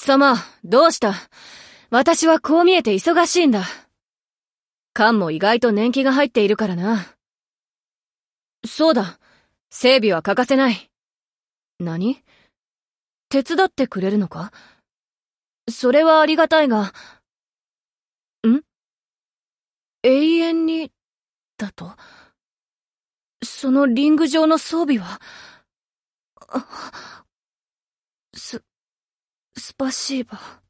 貴様、どうした？私はこう見えて忙しいんだ。カンも意外と年季が入っているからな。そうだ、整備は欠かせない。何？手伝ってくれるのか？それはありがたいが、永遠に、だと？そのリング上の装備は？スパシーバ。